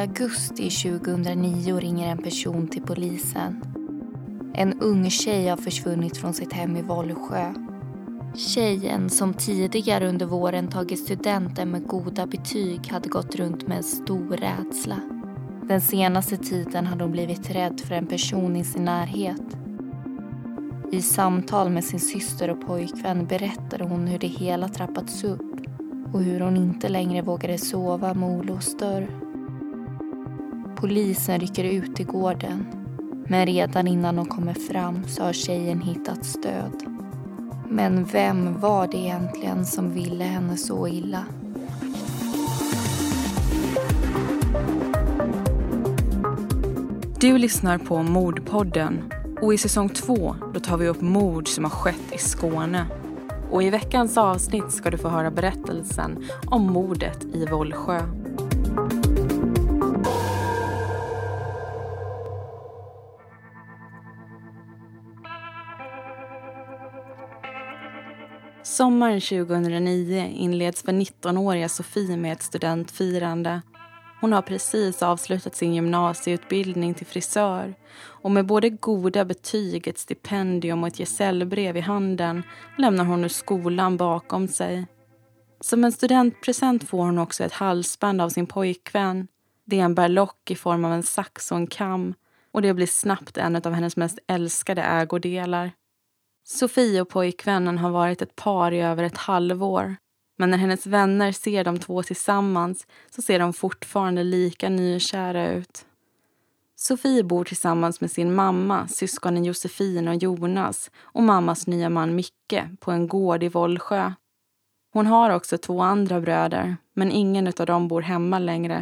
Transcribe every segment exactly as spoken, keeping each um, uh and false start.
augusti tjugohundranio ringer en person till polisen. En ung tjej har försvunnit från sitt hem i Vollsjö. Tjejen som tidigare under våren tagit studenten med goda betyg hade gått runt med en stor rädsla. Den senaste tiden hade hon blivit rädd för en person i sin närhet. I samtal med sin syster och pojkvän berättade hon hur det hela trappats upp och hur hon inte längre vågade sova med olåst dörr. Polisen rycker ut i gården, men redan innan de kommer fram så har tjejen hittat stöd. Men vem var det egentligen som ville henne så illa? Du lyssnar på Mordpodden, och i säsong två då tar vi upp mord som har skett i Skåne. Och i veckans avsnitt ska du få höra berättelsen om mordet i Vollsjö. Sommaren tjugohundranio inleds för nittonåriga Sofie med ett studentfirande. Hon har precis avslutat sin gymnasieutbildning till frisör och med både goda betyg, ett stipendium och ett gesällbrev i handen lämnar hon nu skolan bakom sig. Som en studentpresent får hon också ett halsband av sin pojkvän. Det är en berlock i form av en sax och en kam, och det blir snabbt en av hennes mest älskade ägodelar. Sofie och pojkvännen har varit ett par i över ett halvår. Men när hennes vänner ser de två tillsammans så ser de fortfarande lika nykära ut. Sofie bor tillsammans med sin mamma, syskonen Josefin och Jonas och mammas nya man Micke på en gård i Vollsjö. Hon har också två andra bröder, men ingen av dem bor hemma längre.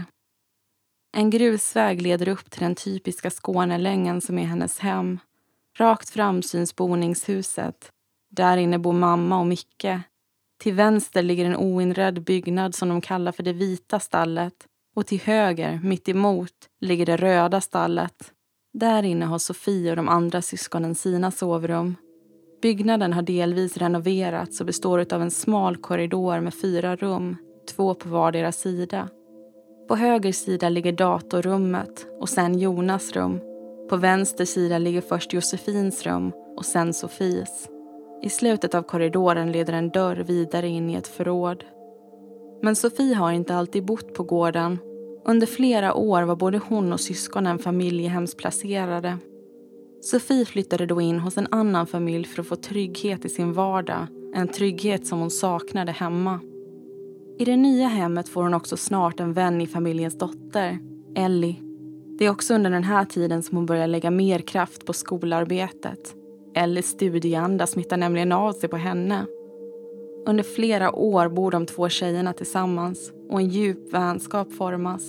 En grusväg leder upp till den typiska Skånelängan som är hennes hem. Rakt fram syns boningshuset. Där inne bor mamma och Micke. Till vänster ligger en oinredd byggnad som de kallar för det vita stallet. Och till höger, mitt emot, ligger det röda stallet. Där inne har Sofie och de andra syskonen sina sovrum. Byggnaden har delvis renoverats och består av en smal korridor med fyra rum, två på vardera sida. På höger sida ligger datorrummet och sen Jonas rum. På vänster sida ligger först Josefins rum och sen Sofies. I slutet av korridoren leder en dörr vidare in i ett förråd. Men Sofie har inte alltid bott på gården. Under flera år var både hon och syskonen familjehemsplacerade. Sofie flyttade då in hos en annan familj för att få trygghet i sin vardag. En trygghet som hon saknade hemma. I det nya hemmet får hon också snart en vän i familjens dotter, Ellie. Det är också under den här tiden som hon börjar lägga mer kraft på skolarbetet. Ellies studieanda smittar nämligen av sig på henne. Under flera år bor de två tjejerna tillsammans och en djup vänskap formas.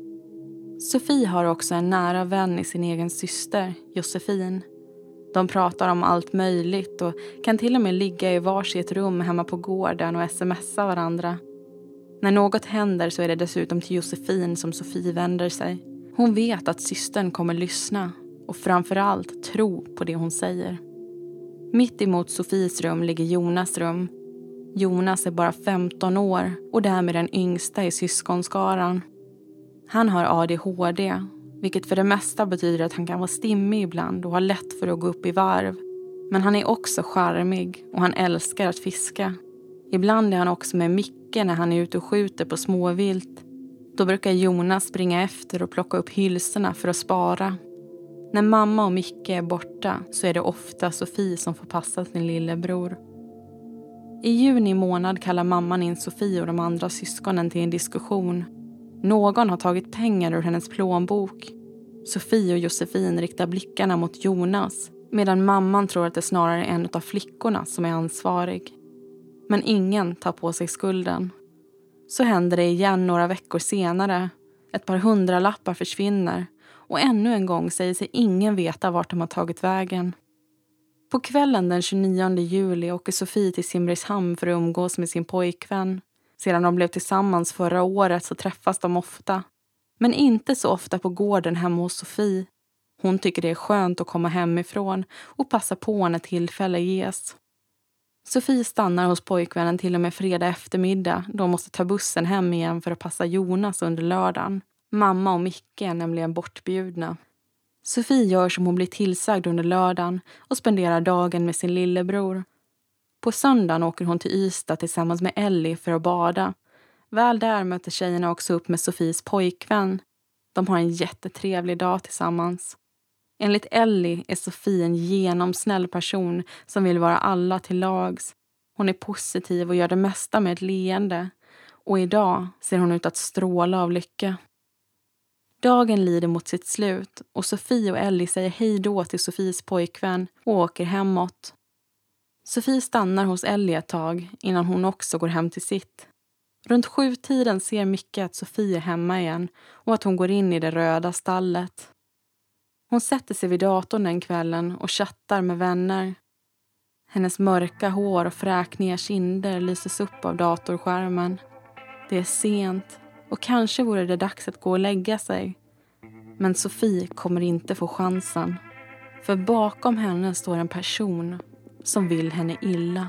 Sofie har också en nära vän i sin egen syster, Josefin. De pratar om allt möjligt och kan till och med ligga i varsitt rum hemma på gården och smsa varandra. När något händer så är det dessutom till Josefin som Sofie vänder sig. Hon vet att systern kommer lyssna och framförallt tro på det hon säger. Mitt emot Sofies rum ligger Jonas rum. Jonas är bara femton år och därmed den yngsta i syskonskaran. Han har A D H D, vilket för det mesta betyder att han kan vara stimmig ibland och ha lätt för att gå upp i varv. Men han är också charmig och han älskar att fiska. Ibland är han också med Micke när han är ute och skjuter på småvilt. Då brukar Jonas springa efter och plocka upp hylsorna för att spara. När mamma och Micke är borta så är det ofta Sofie som får passa sin lillebror. I juni månad kallar mamman in Sofie och de andra syskonen till en diskussion. Någon har tagit pengar ur hennes plånbok. Sofie och Josefin riktar blickarna mot Jonas, medan mamman tror att det snarare är en av flickorna som är ansvarig. Men ingen tar på sig skulden. Så händer det igen några veckor senare. Ett par hundralappar försvinner och ännu en gång säger sig ingen veta vart de har tagit vägen. På kvällen den tjugonionde juli åker Sofie till Simrishamn för att umgås med sin pojkvän. Sedan de blev tillsammans förra året så träffas de ofta. Men inte så ofta på gården hemma hos Sofie. Hon tycker det är skönt att komma hemifrån och passa på när tillfälle ges. Sofie stannar hos pojkvännen till och med fredag eftermiddag då hon måste ta bussen hem igen för att passa Jonas under lördagen. Mamma och Micke är nämligen bortbjudna. Sofie gör som hon blir tillsagd under lördagen och spenderar dagen med sin lillebror. På söndagen åker hon till Ystad tillsammans med Ellie för att bada. Väl där möter tjejerna också upp med Sofies pojkvän. De har en jättetrevlig dag tillsammans. Enligt Ellie är Sofie en genomsnäll person som vill vara alla till lags. Hon är positiv och gör det mesta med ett leende. Och idag ser hon ut att stråla av lycka. Dagen lider mot sitt slut och Sofie och Ellie säger hej då till Sofies pojkvän och åker hemåt. Sofie stannar hos Ellie ett tag innan hon också går hem till sitt. Runt sjutiden ser Micke att Sofie är hemma igen och att hon går in i det röda stallet. Hon sätter sig vid datorn den kvällen och chattar med vänner. Hennes mörka hår och fräkniga kinder lyses upp av datorskärmen. Det är sent och kanske vore det dags att gå och lägga sig. Men Sofie kommer inte få chansen. För bakom henne står en person som vill henne illa.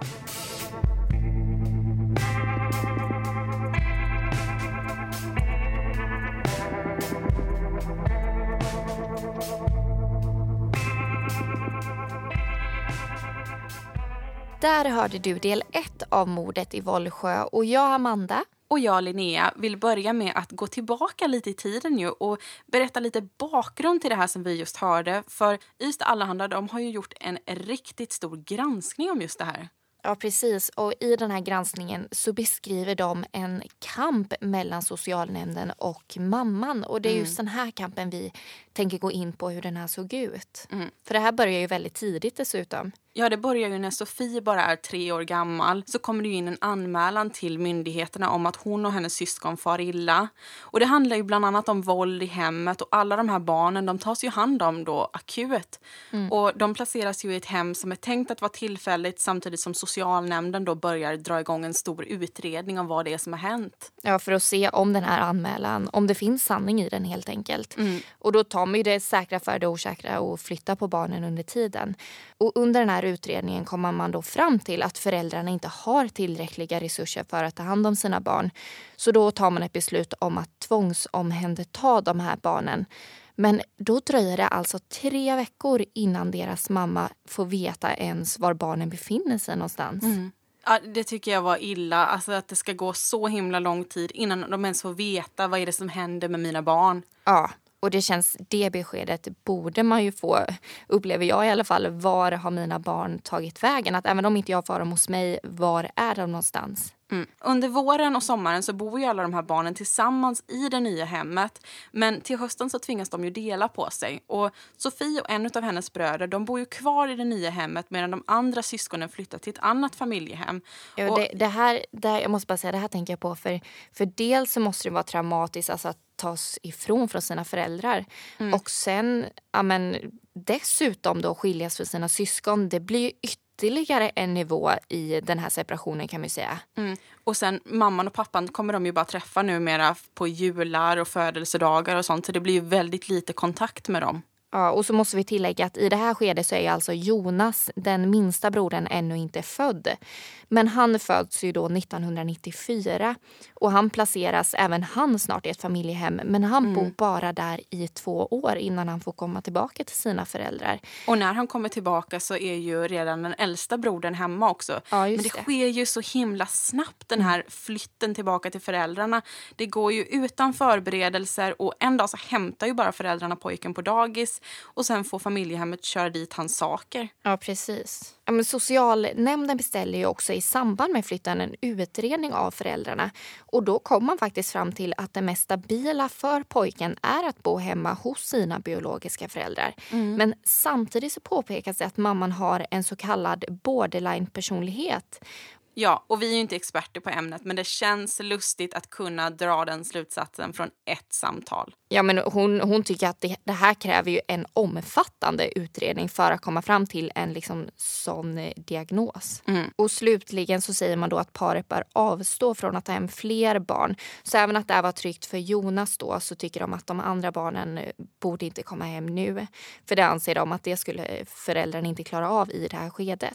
Där hörde du del ett av mordet i Vollsjö och jag, Amanda. Och jag, Linnea, vill börja med att gå tillbaka lite i tiden ju och berätta lite bakgrund till det här som vi just hörde. För Ystad Allehanda, de har ju gjort en riktigt stor granskning om just det här. Ja, precis. Och i den här granskningen så beskriver de en kamp mellan socialnämnden och mamman. Och det är just mm. den här kampen vi tänker gå in på hur den här såg ut. Mm. För det här börjar ju väldigt tidigt dessutom. Ja, det börjar ju när Sofie bara är tre år gammal. Så kommer det ju in en anmälan till myndigheterna om att hon och hennes syskon far illa. Och det handlar ju bland annat om våld i hemmet. Och alla de här barnen, de tas ju hand om då akut. Mm. Och de placeras ju i ett hem som är tänkt att vara tillfälligt. Samtidigt som socialnämnden då börjar dra igång en stor utredning om vad det är som har hänt. Ja, för att se om den här anmälan, om det finns sanning i den helt enkelt. Mm. Och då tar man ju det säkra för det osäkra och flyttar på barnen under tiden. Och under den här utredningen kommer man då fram till att föräldrarna inte har tillräckliga resurser för att ta hand om sina barn. Så då tar man ett beslut om att tvångsomhänderta de här barnen. Men då dröjer det alltså tre veckor innan deras mamma får veta ens var barnen befinner sig någonstans. Mm. Ja, det tycker jag var illa. Alltså att det ska gå så himla lång tid innan de ens får veta vad är det som händer med mina barn. Ja. Och det känns, det beskedet borde man ju få, upplever jag i alla fall, var har mina barn tagit vägen? Att även om inte jag får dem hos mig, var är de någonstans? Mm. Under våren och sommaren så bor ju alla de här barnen tillsammans i det nya hemmet. Men till hösten så tvingas de ju dela på sig. Och Sofie och en av hennes bröder, de bor ju kvar i det nya hemmet medan de andra syskonen flyttar till ett annat familjehem. Ja, och det, det här, det här, jag måste bara säga, det här tänker jag på. För, för dels så måste det vara traumatiskt alltså att tas ifrån från sina föräldrar. Mm. Och sen, ja, men, dessutom då skiljas för sina syskon. Det blir ju ytterligare en nivå i den här separationen kan man ju säga. Mm. Och sen mamman och pappan kommer de ju bara träffa numera på jular och födelsedagar och sånt. Så det blir ju väldigt lite kontakt med dem. Ja, och så måste vi tillägga att i det här skedet så är alltså Jonas, den minsta brodern, ännu inte född. Men han föds ju då nittonhundranittiofyra och han placeras även han snart i ett familjehem. Men han mm. bor bara där i två år innan han får komma tillbaka till sina föräldrar. Och när han kommer tillbaka så är ju redan den äldsta brodern hemma också. Ja, just Men det, det sker ju så himla snabbt den här flytten tillbaka till föräldrarna. Det går ju utan förberedelser och en dag så hämtar ju bara föräldrarna pojken på dagis. Och sen får familjehemmet köra dit hans saker. Ja, precis. Ja, men socialnämnden beställer ju också i samband med flytten en utredning av föräldrarna. Och då kom man faktiskt fram till att det mest stabila för pojken är att bo hemma hos sina biologiska föräldrar. Mm. Men samtidigt så påpekas det att mamman har en så kallad borderline-personlighet. Ja, och vi är ju inte experter på ämnet, men det känns lustigt att kunna dra den slutsatsen från ett samtal. Ja, men hon, hon tycker att det, det här kräver ju en omfattande utredning för att komma fram till en liksom sån diagnos. Mm. Och slutligen så säger man då att paret bör avstå från att ta hem fler barn. Så även att det här var tryggt för Jonas då, så tycker de att de andra barnen borde inte komma hem nu. För det anser de att det skulle föräldrarna inte klara av i det här skedet.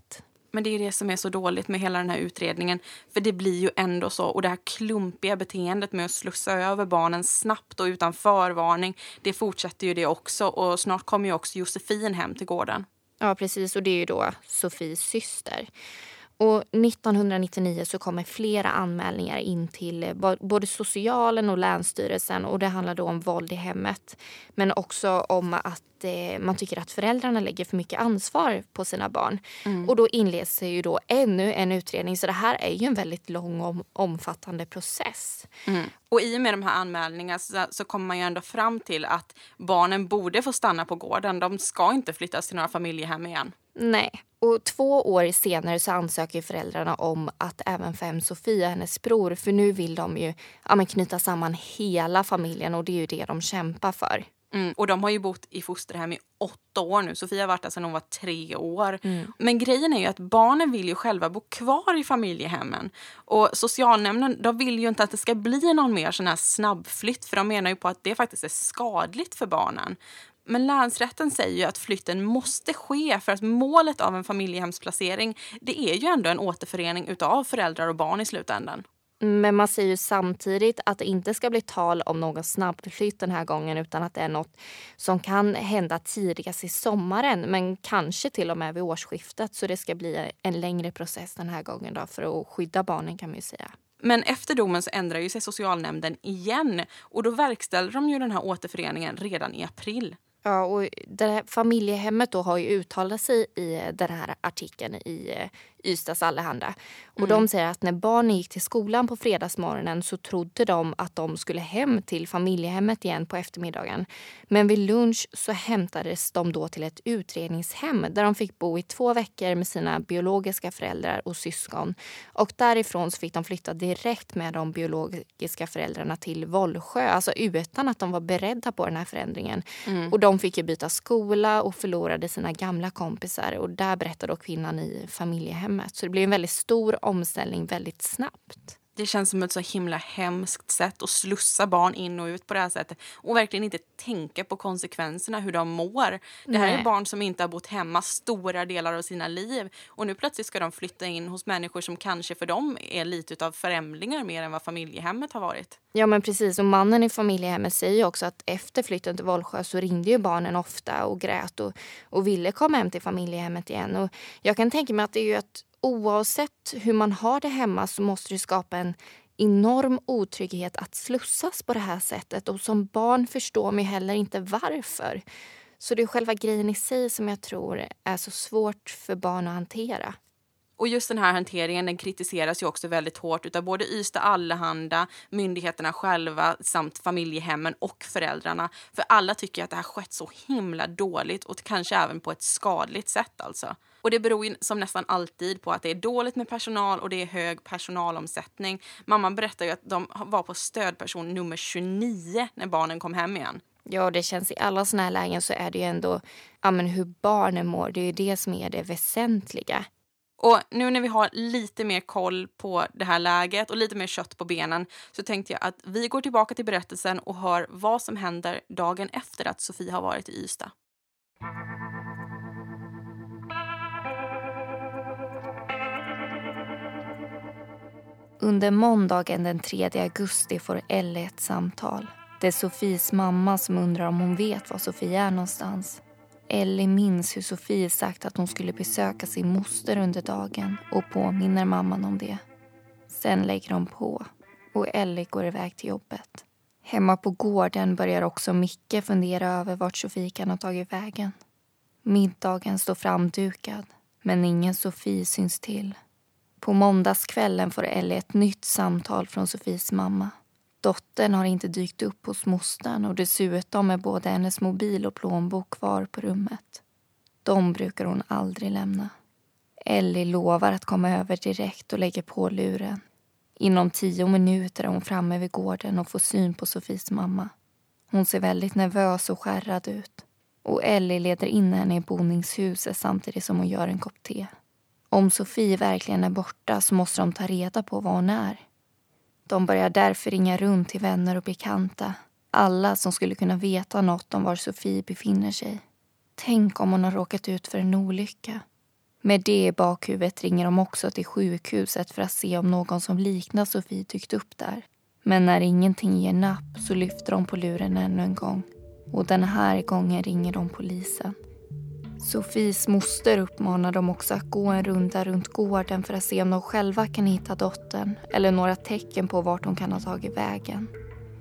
Men det är det som är så dåligt med hela den här utredningen. För det blir ju ändå så. Och det här klumpiga beteendet med att slussa över barnen snabbt och utan förvarning, det fortsätter ju det också. Och snart kommer ju också Josefin hem till gården. Ja, precis. Och det är ju då Sofies syster. Och nittonhundranittionio så kommer flera anmälningar in till både socialen och länsstyrelsen. Och det handlar då om våld i hemmet. Men också om att eh, man tycker att föräldrarna lägger för mycket ansvar på sina barn. Mm. Och då inleds sig ju då ännu en utredning. Så det här är ju en väldigt lång och omfattande process. Mm. Och i och med de här anmälningarna så, så kommer man ju ändå fram till att barnen borde få stanna på gården. De ska inte flyttas till några familjehem igen. Nej. Och två år senare så ansöker föräldrarna om att även fem Sofia och hennes bror, för nu vill de ju ja, men knyta samman hela familjen och det är ju det de kämpar för. Mm, och de har ju bott i fosterhem i åtta år nu. Sofia har varit där sedan hon var tre år. Mm. Men grejen är ju att barnen vill ju själva bo kvar i familjehemmen. Och socialnämnden, de vill ju inte att det ska bli någon mer sån här snabbflytt. För de menar ju på att det faktiskt är skadligt för barnen. Men länsrätten säger ju att flytten måste ske för att målet av en familjehemsplacering, det är ju ändå en återförening utav föräldrar och barn i slutändan. Men man säger ju samtidigt att det inte ska bli tal om någon snabbflytt den här gången utan att det är något som kan hända tidigast i sommaren men kanske till och med vid årsskiftet, så det ska bli en längre process den här gången då för att skydda barnen, kan man ju säga. Men efter domen så ändrar ju sig socialnämnden igen och då verkställer de ju den här återföreningen redan i april. Ja, och det här familjehemmet då har ju uttalat sig i den här artikeln i Ystads Allehanda. Och mm. de säger att när barnen gick till skolan på fredagsmorgonen så trodde de att de skulle hem till familjehemmet igen på eftermiddagen. Men vid lunch så hämtades de då till ett utredningshem där de fick bo i två veckor med sina biologiska föräldrar och syskon. Och därifrån så fick de flytta direkt med de biologiska föräldrarna till Vollsjö. Alltså utan att de var beredda på den här förändringen. Mm. Och de fick ju byta skola och förlorade sina gamla kompisar. Och där berättade då kvinnan i familjehemmet. Så det blev en väldigt stor omställning väldigt snabbt. Det känns som ett så himla hemskt sätt att slussa barn in och ut på det här sättet. Och verkligen inte tänka på konsekvenserna, hur de mår. Det här Nej. är barn som inte har bott hemma stora delar av sina liv. Och nu plötsligt ska de flytta in hos människor som kanske för dem är lite av främlingar mer än vad familjehemmet har varit. Ja, men precis. Och mannen i familjehemmet säger ju också att efter flytten till Vollsjö så ringde ju barnen ofta och grät och, och ville komma hem till familjehemmet igen. Och jag kan tänka mig att det är ju att oavsett hur man har det hemma så måste det skapa en enorm otrygghet att slussas på det här sättet. Och som barn förstår man ju heller inte varför. Så det är själva grejen i sig som jag tror är så svårt för barn att hantera. Och just den här hanteringen, den kritiseras ju också väldigt hårt utav både Ystad Allehanda, myndigheterna själva samt familjehemmen och föräldrarna. För alla tycker att det här skett så himla dåligt och kanske även på ett skadligt sätt alltså. Och det beror ju som nästan alltid på att det är dåligt med personal och det är hög personalomsättning. Mamman berättar ju att de var på stödperson nummer tjugonio när barnen kom hem igen. Ja, det känns i alla såna här lägen så är det ju ändå ja, men hur barnen mår. Det är ju det som är det väsentliga. Och nu när vi har lite mer koll på det här läget och lite mer kött på benen så tänkte jag att vi går tillbaka till berättelsen och hör vad som händer dagen efter att Sofie har varit i Ystad. Under måndagen den tredje augusti får Elle ett samtal. Det är Sofies mamma som undrar om hon vet var Sofie är någonstans. Elle minns hur Sofie sagt att hon skulle besöka sin moster under dagen och påminner mamman om det. Sen lägger de på och Elle går iväg till jobbet. Hemma på gården börjar också Micke fundera över vart Sofie kan ha tagit vägen. Middagen står framdukad men ingen Sofie syns till. På måndagskvällen får Elle ett nytt samtal från Sofies mamma. Dottern har inte dykt upp hos mostern och dessutom är både hennes mobil och plånbok kvar på rummet. De brukar hon aldrig lämna. Ellie lovar att komma över direkt och lägger på luren. Inom tio minuter är hon framme vid gården och får syn på Sofies mamma. Hon ser väldigt nervös och skärrad ut. Och Ellie leder in henne i boningshuset samtidigt som hon gör en kopp te. Om Sofie verkligen är borta så måste de ta reda på var hon är. De börjar därför ringa runt till vänner och bekanta. Alla som skulle kunna veta något om var Sofie befinner sig. Tänk om hon har råkat ut för en olycka. Med det i bakhuvudet ringer de också till sjukhuset för att se om någon som liknar Sofie dykt upp där. Men när ingenting ger napp så lyfter de på luren ännu en gång. Och den här gången ringer de polisen. Sofies moster uppmanar dem också att gå en runda runt gården för att se om de själva kan hitta dottern eller några tecken på vart hon kan ha tagit vägen.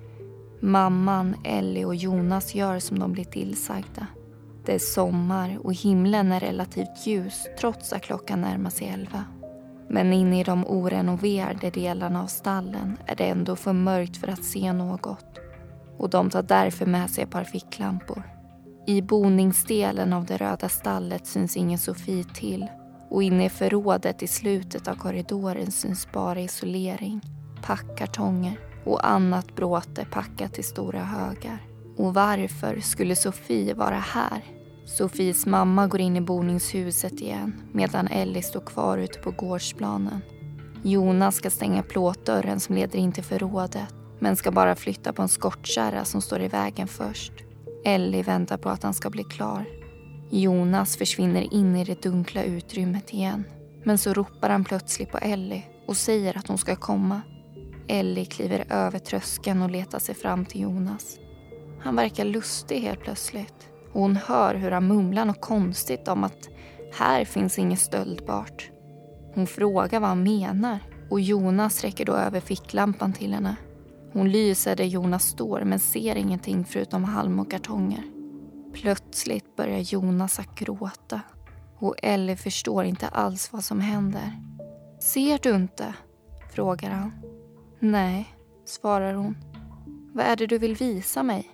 Mamman, Ellie och Jonas gör som de blir tillsagda. Det är sommar och himlen är relativt ljus trots att klockan närmar sig elva. Men inne i de orenoverade delarna av stallen är det ändå för mörkt för att se något. Och de tar därför med sig ett par ficklampor. I boningsdelen av det röda stallet syns ingen Sofie till. Och inne i förrådet i slutet av korridoren syns bara isolering, packkartonger och annat bråte packat i stora högar. Och varför skulle Sofie vara här? Sofies mamma går in i boningshuset igen medan Ellie står kvar ute på gårdsplanen. Jonas ska stänga plåtdörren som leder in till förrådet men ska bara flytta på en skottkärra som står i vägen först. Ellie väntar på att han ska bli klar. Jonas försvinner in i det dunkla utrymmet igen. Men så ropar han plötsligt på Ellie och säger att hon ska komma. Ellie kliver över tröskeln och letar sig fram till Jonas. Han verkar lustig helt plötsligt. Och hon hör hur han mumlar något konstigt om att här finns inget stöldbart. Hon frågar vad han menar och Jonas räcker då över ficklampan till henne. Hon lyser där Jonas står men ser ingenting förutom halm och kartonger. Plötsligt börjar Jonas att gråta och Ellie förstår inte alls vad som händer. Ser du inte? Frågar han. Nej, svarar hon. Vad är det du vill visa mig?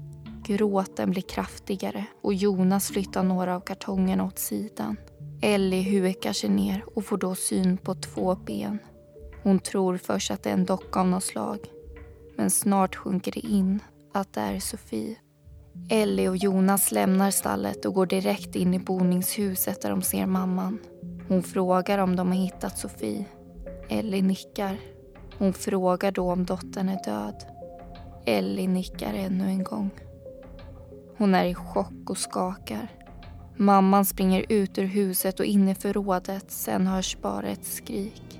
Gråten blir kraftigare och Jonas flyttar några av kartongerna åt sidan. Ellie hukar sig ner och får då syn på två ben. Hon tror först att det är en docka av något slag. Men snart sjunker det in att det är Sofie. Ellie och Jonas lämnar stallet och går direkt in i boningshuset där de ser mamman. Hon frågar om de har hittat Sofie. Ellie nickar. Hon frågar då om dottern är död. Ellie nickar ännu en gång. Hon är i chock och skakar. Mamman springer ut ur huset och in i förrådet. Sen hörs bara ett skrik.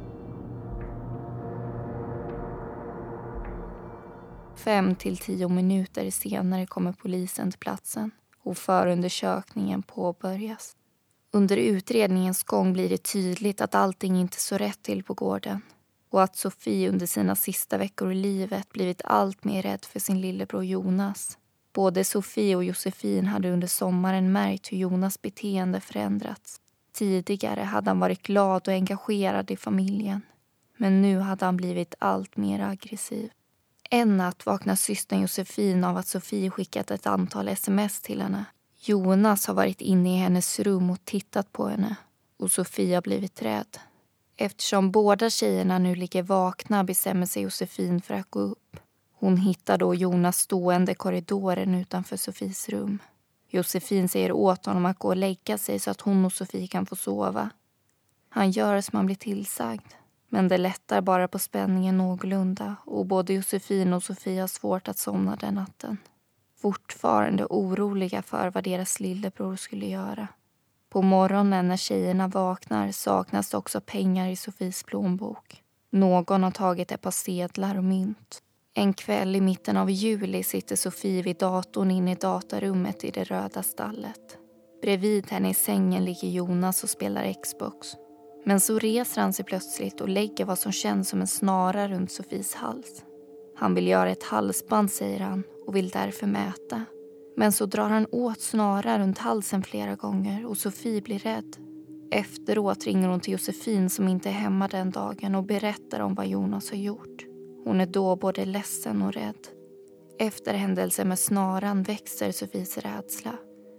Fem till tio minuter senare kommer polisen till platsen och förundersökningen påbörjas. Under utredningens gång blir det tydligt att allting inte så rätt till på gården. Och att Sofie under sina sista veckor i livet blivit allt mer rädd för sin lillebror Jonas. Både Sofie och Josefin hade under sommaren märkt hur Jonas beteende förändrats. Tidigare hade han varit glad och engagerad i familjen. Men nu hade han blivit allt mer aggressiv. En natt vaknar systern Josefin av att Sofie skickat ett antal sms till henne. Jonas har varit inne i hennes rum och tittat på henne. Och Sofie har blivit rädd. Eftersom båda tjejerna nu ligger vakna bestämmer sig Josefin för att gå upp. Hon hittar då Jonas stående i korridoren utanför Sofies rum. Josefin säger åt honom att gå och lägga sig så att hon och Sofie kan få sova. Han gör som han blir tillsagd. Men det lättar bara på spänningen någorlunda och både Josefin och Sofie har svårt att somna den natten. Fortfarande oroliga för vad deras lillebror skulle göra. På morgonen när tjejerna vaknar saknas det också pengar i Sofies plånbok. Någon har tagit ett par sedlar och mynt. En kväll i mitten av juli sitter Sofie vid datorn inne i datarummet i det röda stallet. Bredvid henne i sängen ligger Jonas och spelar Xbox. Men så reser han sig plötsligt och lägger vad som känns som en snara runt Sofies hals. Han vill göra ett halsband, säger han, och vill därför mäta. Men så drar han åt snara runt halsen flera gånger och Sofie blir rädd. Efteråt ringer hon till Josefin som inte är hemma den dagen och berättar om vad Jonas har gjort. Hon är då både ledsen och rädd. Efter händelsen med snaran växer Sofies rädsla.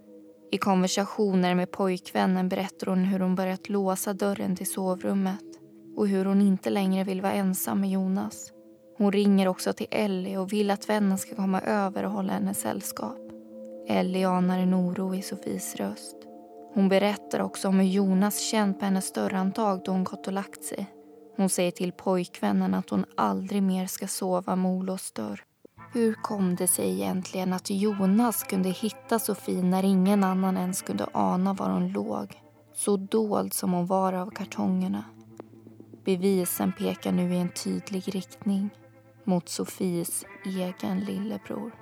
I konversationer med pojkvännen berättar hon hur hon börjat låsa dörren till sovrummet och hur hon inte längre vill vara ensam med Jonas. Hon ringer också till Ellie och vill att vännen ska komma över och hålla henne sällskap. Ellie anar en oro i Sofies röst. Hon berättar också om hur Jonas känt på hennes dörrhandtag då hon gått och lagt sig. Hon säger till pojkvännen att hon aldrig mer ska sova med olåst dörr. Hur kom det sig egentligen att Jonas kunde hitta Sofie när ingen annan ens kunde ana var hon låg? Så dold som hon var av kartongerna. Bevisen pekar nu i en tydlig riktning mot Sofies egen lillebror.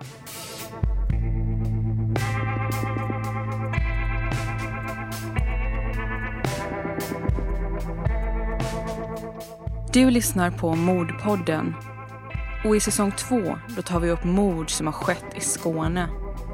Du lyssnar på Mordpodden. Och i säsong två då tar vi upp mord som har skett i Skåne.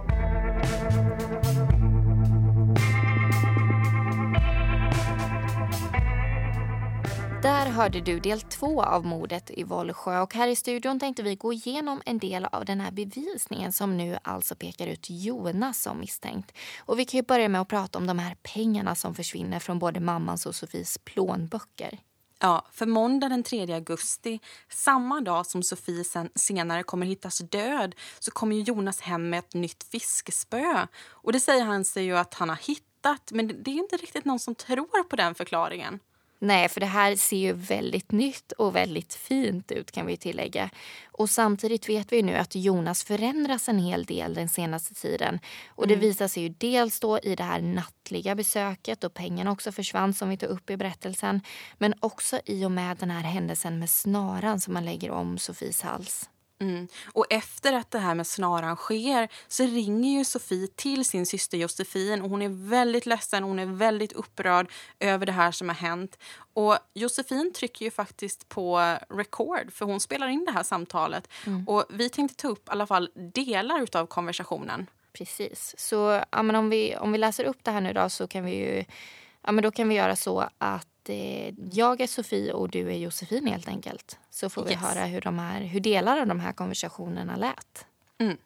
Där hörde du del två av mordet i Vollsjö, och här i studion tänkte vi gå igenom en del av den här bevisningen som nu alltså pekar ut Jonas som misstänkt. Och vi kan ju börja med att prata om de här pengarna som försvinner från både mammans och Sofies plånböcker. Ja, för måndag den tredje augusti, samma dag som Sofie sen senare kommer hittas död, så kommer ju Jonas hem med ett nytt fiskespö. Och det säger han sig ju att han har hittat, men det är ju inte riktigt någon som tror på den förklaringen. Nej, för det här ser ju väldigt nytt och väldigt fint ut, kan vi tillägga. Och samtidigt vet vi nu att Jonas förändras en hel del den senaste tiden. Och det Mm. visar sig ju dels då i det här nattliga besöket, och pengarna också försvann som vi tog upp i berättelsen. Men också i och med den här händelsen med snaran som man lägger om Sofies hals. Mm. Och efter att det här med snaran sker så ringer ju Sofie till sin syster Josefin, och hon är väldigt ledsen, hon är väldigt upprörd över det här som har hänt. Och Josefin trycker ju faktiskt på record, för hon spelar in det här samtalet. Mm. Och vi tänkte ta upp i alla fall delar utav konversationen. Precis, så ja, men om, vi, om vi läser upp det här nu då, så kan vi ju, ja, men då kan vi göra så att jag är Sofie och du är Josefin helt enkelt. Så får vi yes. höra hur, de här, hur delar av de här konversationerna lät. Mm.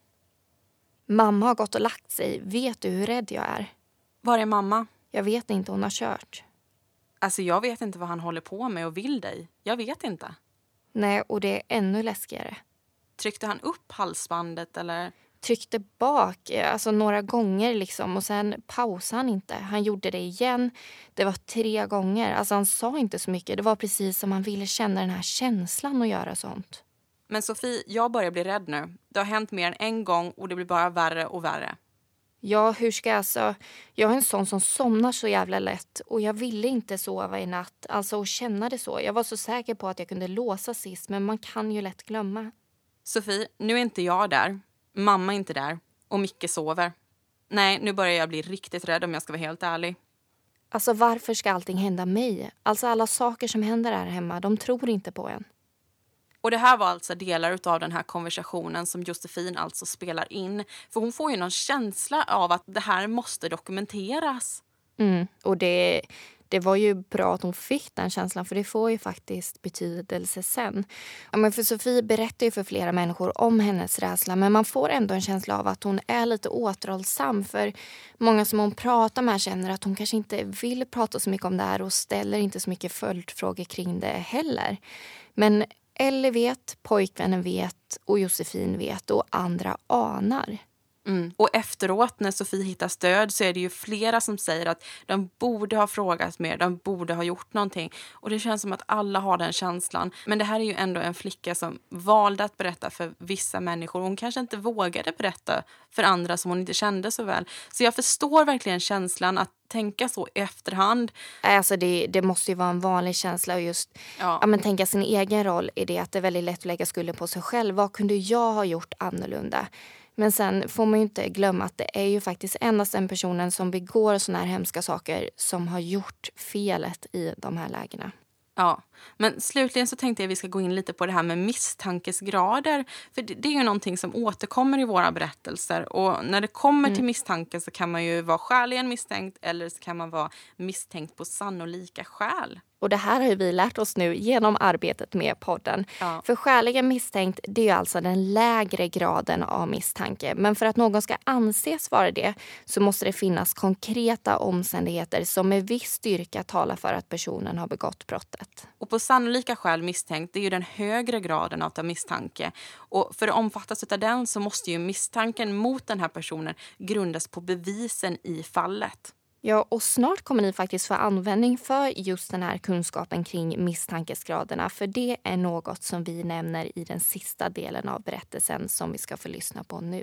Mamma har gått och lagt sig. Vet du hur rädd jag är? Var är mamma? Jag vet inte, hon har kört. Alltså jag vet inte vad han håller på med och vill dig. Jag vet inte. Nej, och det är ännu läskigare. Tryckte han upp halsbandet eller? Tryckte bak, alltså några gånger liksom, och sen pausade han inte. Han gjorde det igen. Det var tre gånger. Alltså han sa inte så mycket. Det var precis som han ville känna den här känslan och göra sånt. Men Sofie, jag börjar bli rädd nu. Det har hänt mer än en gång och det blir bara värre och värre. Ja, hur ska jag så? Jag är en sån som somnar så jävla lätt, och jag ville inte sova i natt. Alltså och känna det så. Jag var så säker på att jag kunde låsa sist, men man kan ju lätt glömma. Sofie, nu är inte jag där. Mamma är inte där. Och Micke sover. Nej, nu börjar jag bli riktigt rädd om jag ska vara helt ärlig. Alltså varför ska allting hända mig? Alltså alla saker som händer här hemma, de tror inte på en. Och det här var alltså delar av den här konversationen som Josefin alltså spelar in. För hon får ju någon känsla av att det här måste dokumenteras. Mm, och det... Det var ju bra att hon fick den känslan, för det får ju faktiskt betydelse sen. Ja, men för Sofie berättar ju för flera människor om hennes rädsla, men man får ändå en känsla av att hon är lite återhållsam. För många som hon pratar med känner att hon kanske inte vill prata så mycket om det här och ställer inte så mycket följdfrågor kring det heller. Men Ellie vet, pojkvännen vet och Josefin vet och andra anar. Mm. Och efteråt när Sofie hittas död så är det ju flera som säger att de borde ha frågat mer, de borde ha gjort någonting. Och det känns som att alla har den känslan. Men det här är ju ändå en flicka som valde att berätta för vissa människor. Hon kanske inte vågade berätta för andra som hon inte kände så väl. Så jag förstår verkligen känslan att tänka så i efterhand. Alltså det, det måste ju vara en vanlig känsla och just ja. Ja, men tänka sin egen roll i det, att det är väldigt lätt att lägga skulden på sig själv. Vad kunde jag ha gjort annorlunda? Men sen får man ju inte glömma att det är ju faktiskt endast den personen som begår såna här hemska saker som har gjort felet i de här lägena. Ja, men slutligen så tänkte jag att vi ska gå in lite på det här med misstankesgrader. För det, det är ju någonting som återkommer i våra berättelser. Och när det kommer mm. till misstanke så kan man ju vara skäligen misstänkt eller så kan man vara misstänkt på sannolika skäl. Och det här har vi lärt oss nu genom arbetet med podden. Ja. För skäligen misstänkt, det är alltså den lägre graden av misstanke. Men för att någon ska anses vara det så måste det finnas konkreta omständigheter som med viss styrka talar för att personen har begått brottet. Och på sannolika skäl misstänkt, det är ju den högre graden av misstanke. Och för att omfattas av den så måste ju misstanken mot den här personen grundas på bevisen i fallet. Ja, och snart kommer ni faktiskt få användning för just den här kunskapen kring misstankesgraderna. För det är något som vi nämner i den sista delen av berättelsen som vi ska få lyssna på nu.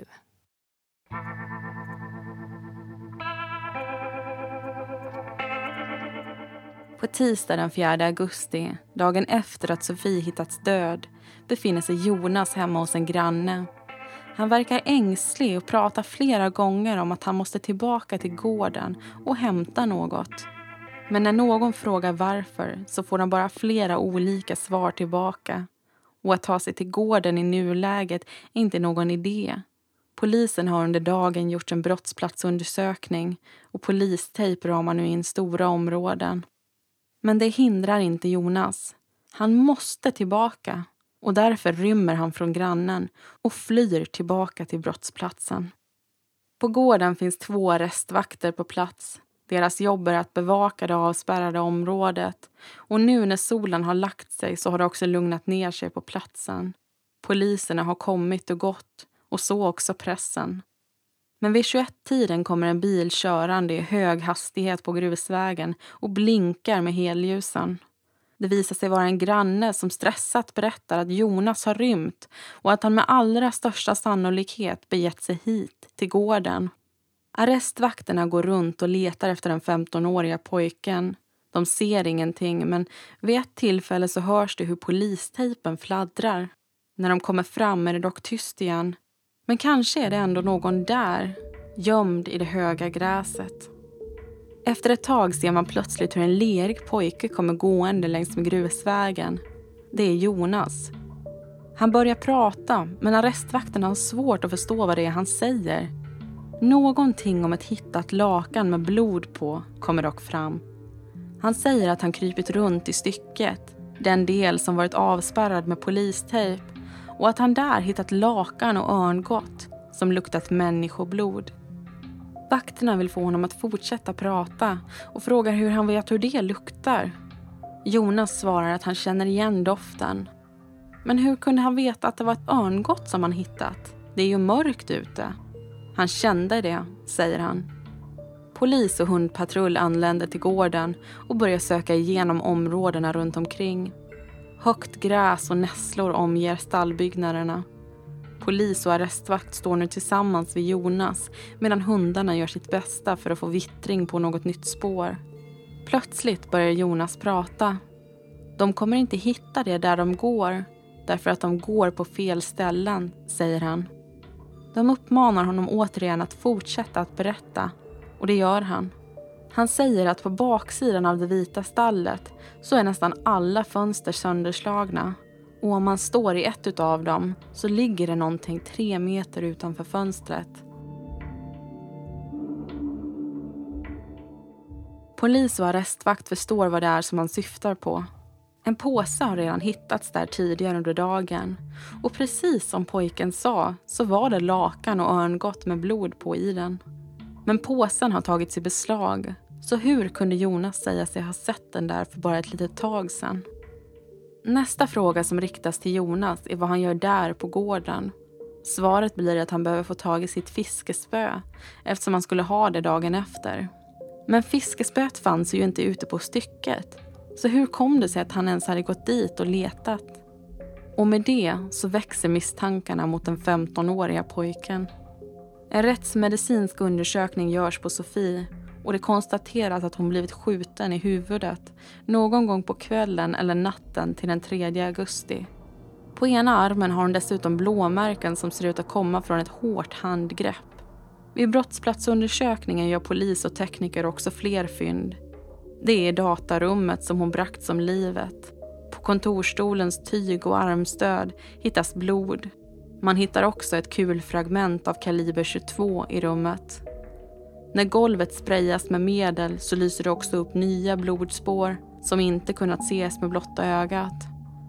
På tisdag den fjärde augusti, dagen efter att Sofie hittats död, befinner sig Jonas hemma hos en granne. Han verkar ängslig och pratar flera gånger om att han måste tillbaka till gården och hämta något. Men när någon frågar varför så får han bara flera olika svar tillbaka. Och att ta sig till gården i nuläget är inte någon idé. Polisen har under dagen gjort en brottsplatsundersökning och polistejp ramar nu in stora områden. Men det hindrar inte Jonas. Han måste tillbaka och därför rymmer han från grannen och flyr tillbaka till brottsplatsen. På gården finns två arrestvakter på plats. Deras jobb är att bevaka det avspärrade området och nu när solen har lagt sig så har det också lugnat ner sig på platsen. Poliserna har kommit och gått och så också pressen. Men vid tjugoett-tiden kommer en bil körande i hög hastighet på grusvägen och blinkar med helljusen. Det visar sig vara en granne som stressat berättar att Jonas har rymt och att han med allra största sannolikhet begett sig hit, till gården. Arrestvakterna går runt och letar efter den femtonåriga pojken. De ser ingenting, men vid ett tillfälle så hörs det hur polistejpen fladdrar. När de kommer fram är det dock tyst igen. Men kanske är det ändå någon där, gömd i det höga gräset. Efter ett tag ser man plötsligt hur en lerig pojke kommer gående längs med grusvägen. Det är Jonas. Han börjar prata, men arrestvakterna har svårt att förstå vad det är han säger. Någonting om ett hittat lakan med blod på kommer dock fram. Han säger att han krypit runt i stycket, den del som varit avspärrad med polistejp, och att han där hittat lakan och örngott som luktat människoblod. Vakterna vill få honom att fortsätta prata och frågar hur han vet hur det luktar. Jonas svarar att han känner igen doften. Men hur kunde han veta att det var ett örngott som han hittat? Det är ju mörkt ute. Han kände det, säger han. Polis och hundpatrull anländer till gården och börjar söka igenom områdena runt omkring. Högt gräs och nässlor omger stallbyggnaderna. Polis och arrestvakt står nu tillsammans vid Jonas medan hundarna gör sitt bästa för att få vittring på något nytt spår. Plötsligt börjar Jonas prata. De kommer inte hitta det där de går, därför att de går på fel ställen, säger han. De uppmanar honom återigen att fortsätta att berätta, och det gör han. Han säger att på baksidan av det vita stallet så är nästan alla fönster sönderslagna. Och om man står i ett utav dem så ligger det någonting tre meter utanför fönstret. Polis och arrestvakt förstår vad det är som han syftar på. En påse har redan hittats där tidigare under dagen. Och precis som pojken sa så var det lakan och örngott med blod på i den. Men påsen har tagits i beslag. Så hur kunde Jonas säga sig ha sett den där för bara ett litet tag sedan? Nästa fråga som riktas till Jonas är vad han gör där på gården. Svaret blir att han behöver få tag i sitt fiskespö eftersom han skulle ha det dagen efter. Men fiskespöet fanns ju inte ute på stycket. Så hur kom det sig att han ens hade gått dit och letat? Och med det så växer misstankarna mot den femtonåriga pojken. En rättsmedicinsk undersökning görs på Sofie och det konstateras att hon blivit skjuten i huvudet någon gång på kvällen eller natten till den tredje augusti. På ena armen har hon dessutom blåmärken som ser ut att komma från ett hårt handgrepp. Vid brottsplatsundersökningen gör polis och tekniker också fler fynd. Det är datarummet som hon bragt som livet. På kontorstolens tyg och armstöd hittas blod. Man hittar också ett kulfragment av kaliber tjugotvå i rummet. När golvet sprayas med medel så lyser det också upp nya blodspår som inte kunnat ses med blotta ögat.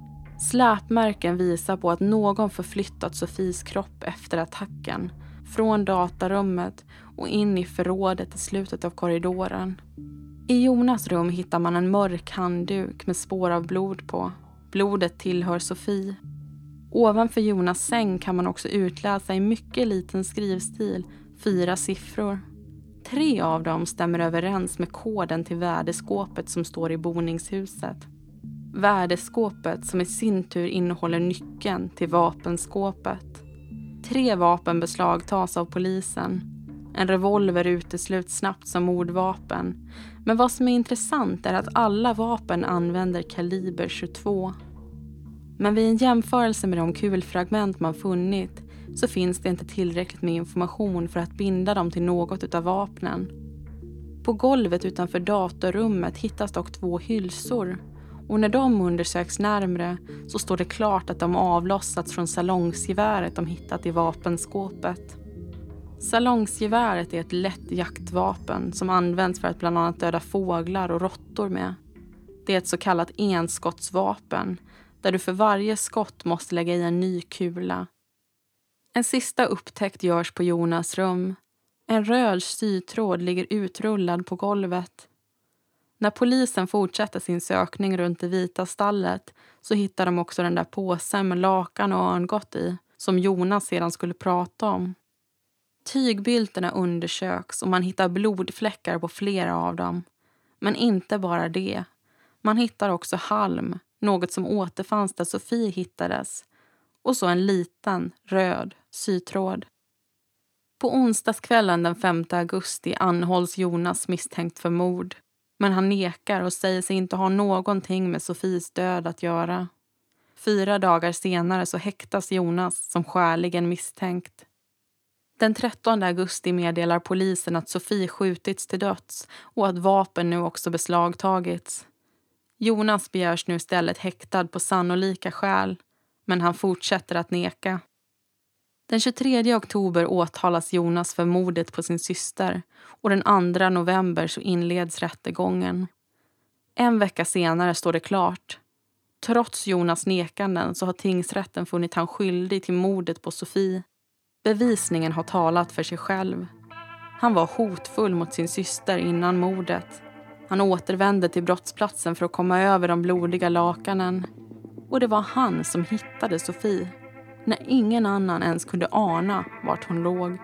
Släpmärken visar på att någon förflyttat Sofies kropp efter attacken från datarummet och in i förrådet i slutet av korridoren. I Jonas rum hittar man en mörk handduk med spår av blod på. Blodet tillhör Sofie. Ovanför Jonas säng kan man också utläsa i mycket liten skrivstil fyra siffror. Tre av dem stämmer överens med koden till värdeskåpet som står i boningshuset. Värdeskåpet som i sin tur innehåller nyckeln till vapenskåpet. Tre vapen beslagtas av polisen. En revolver utesluts snabbt som mordvapen. Men vad som är intressant är att alla vapen använder kaliber tjugotvå. Men vid en jämförelse med de kulfragment man funnit så finns det inte tillräckligt med information för att binda dem till något av vapnen. På golvet utanför datorrummet hittas dock två hylsor. Och när de undersöks närmre så står det klart att de avlossats från salongsgeväret de hittat i vapenskåpet. Salongsgeväret är ett lätt jaktvapen som används för att bland annat döda fåglar och råttor med. Det är ett så kallat enskottsvapen där du för varje skott måste lägga i en ny kula. En sista upptäckt görs på Jonas rum. En röd sytråd ligger utrullad på golvet. När polisen fortsätter sin sökning runt det vita stallet så hittar de också den där påsen med lakan och örngott i som Jonas sedan skulle prata om. Tygbylterna undersöks och man hittar blodfläckar på flera av dem. Men inte bara det. Man hittar också halm, något som återfanns där Sofie hittades. Och så en liten, röd sytråd. På onsdagskvällen den femte augusti anhålls Jonas misstänkt för mord. Men han nekar och säger sig inte ha någonting med Sofies död att göra. Fyra dagar senare så häktas Jonas som skäligen misstänkt. Den trettonde augusti meddelar polisen att Sofie skjutits till döds och att vapen nu också beslagtagits. Jonas begärs nu istället häktad på sannolika skäl, men han fortsätter att neka. Den tjugotredje oktober åtalas Jonas för mordet på sin syster och den andra november så inleds rättegången. En vecka senare står det klart. Trots Jonas nekanden så har tingsrätten funnit han skyldig till mordet på Sofie. Bevisningen har talat för sig själv. Han var hotfull mot sin syster innan mordet. Han återvände till brottsplatsen för att komma över de blodiga lakanen. Och det var han som hittade Sofie. När ingen annan ens kunde ana vart hon låg.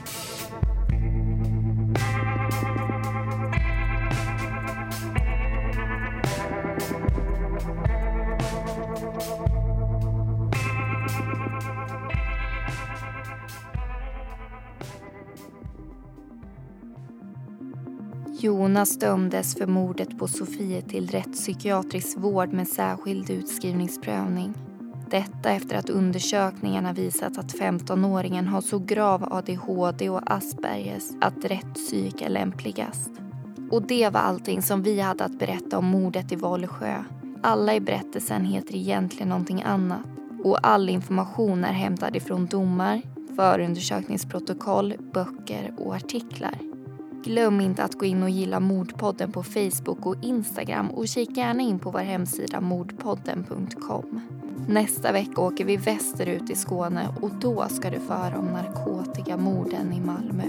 Jonas dömdes för mordet på Sofie till rättspsykiatrisk vård med särskild utskrivningsprövning. Detta efter att undersökningarna visat att femtonåringen har så grav A D H D och Aspergers att rättspsyk är lämpligast. Och det var allting som vi hade att berätta om mordet i Vollsjö. Alla i berättelsen heter egentligen någonting annat. Och all information är hämtad ifrån domar, förundersökningsprotokoll, böcker och artiklar. Glöm inte att gå in och gilla Mordpodden på Facebook och Instagram och kika gärna in på vår hemsida mordpodden punkt com. Nästa vecka åker vi västerut i Skåne och då ska du få höra om narkotikamorden i Malmö.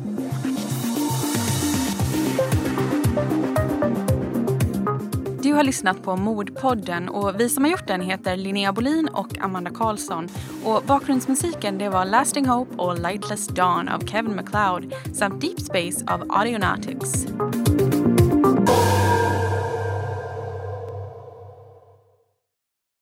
Du har lyssnat på Mordpodden och vi som har gjort den heter Linnea Bolin och Amanda Karlsson. Och bakgrundsmusiken det var Lasting Hope och Lightless Dawn av Kevin MacLeod samt Deep Space av Audionautics.